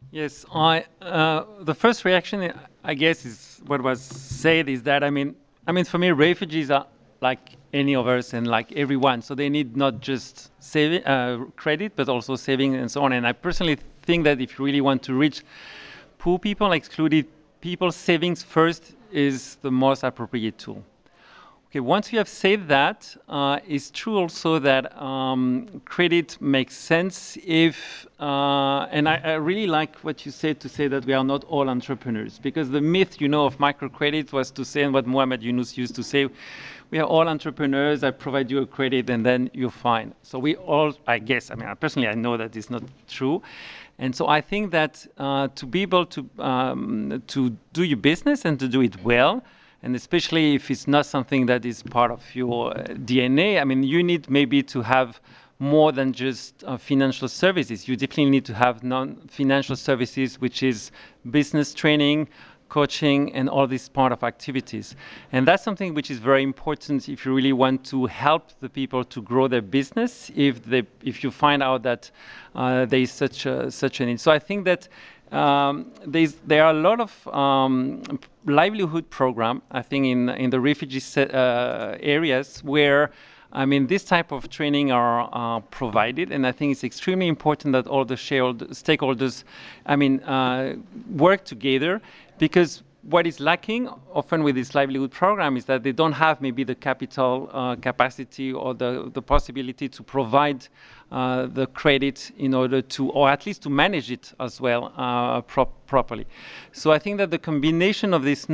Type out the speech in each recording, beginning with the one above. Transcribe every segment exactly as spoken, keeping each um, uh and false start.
Yes, I uh, the first reaction, I I guess, is what was said is that I mean, I mean, for me, refugees are like any of us and like everyone, so they need not just saving uh, credit, but also saving and so on. And I personally think that if you really want to reach poor people, excluded people, savings first is the most appropriate tool. Okay, once you have said that, uh, it's true also that um, credit makes sense if, uh, and I, I really like what you said to say that we are not all entrepreneurs, because the myth, you know, of microcredit was to say, and what Mohamed Yunus used to say, we are all entrepreneurs, I provide you a credit and then you're fine. So we all, I guess, I mean, personally, I know that it's not true. And so I think that uh, to be able to um, to do your business and to do it well, and especially if it's not something that is part of your uh, D N A, I mean, you need maybe to have more than just uh, financial services. You definitely need to have non-financial services, which is business training, coaching, and all these part of activities. And that's something which is very important if you really want to help the people to grow their business, if they if you find out that uh, there is such a, such a need. So I think that um, there are a lot of um, livelihood program, I think, in in the refugee set, uh, areas where I mean, this type of training are uh, provided, and I think it's extremely important that all the stakeholders, I mean, uh, work together, because what is lacking often with this livelihood program is that they don't have maybe the capital uh, capacity or the, the possibility to provide uh, the credit in order to, or at least to manage it as well uh, pro properly. So I think that the combination of these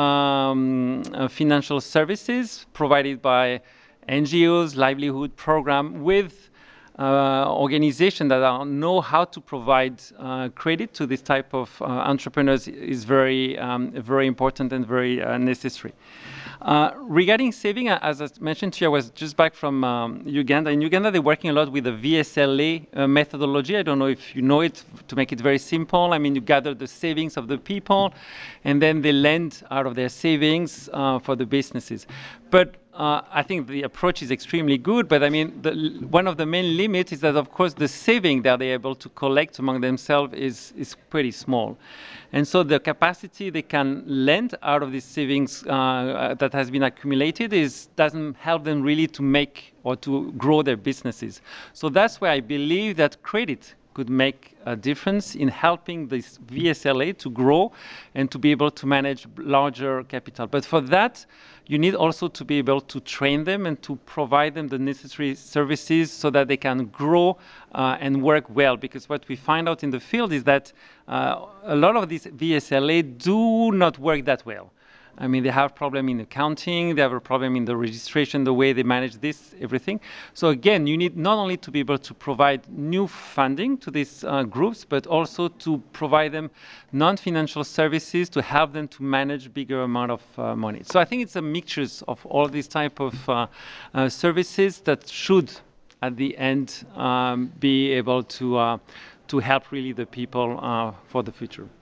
non-financial um, uh, services provided by N G Os, livelihood program with uh, organizations that are, know how to provide uh, credit to this type of uh, entrepreneurs is very, um, very important and very uh, necessary. Uh, regarding saving, as I mentioned to you, I was just back from um, Uganda. In Uganda, they're working a lot with the V S L A uh, methodology. I don't know if you know it, to make it very simple. I mean, you gather the savings of the people, and then they lend out of their savings uh, for the businesses. But uh, I think the approach is extremely good, but I mean, the, one of the main limits is that, of course, the saving that they're able to collect among themselves is, is pretty small. And so the capacity they can lend out of these savings uh, that has been accumulated is doesn't help them really to make or to grow their businesses. So that's why I believe that credit could make a difference in helping this V S L A to grow and to be able to manage larger capital. But for that, you need also to be able to train them and to provide them the necessary services so that they can grow uh, and work well. Because what we find out in the field is that uh, a lot of these V S L A do not work that well. I mean, they have a problem in accounting, they have a problem in the registration, the way they manage this, everything. So again, you need not only to be able to provide new funding to these uh, groups, but also to provide them non-financial services to help them to manage bigger amount of uh, money. So I think it's a mixture of all these type of uh, uh, services that should, at the end, um, be able to, uh, to help really the people uh, for the future.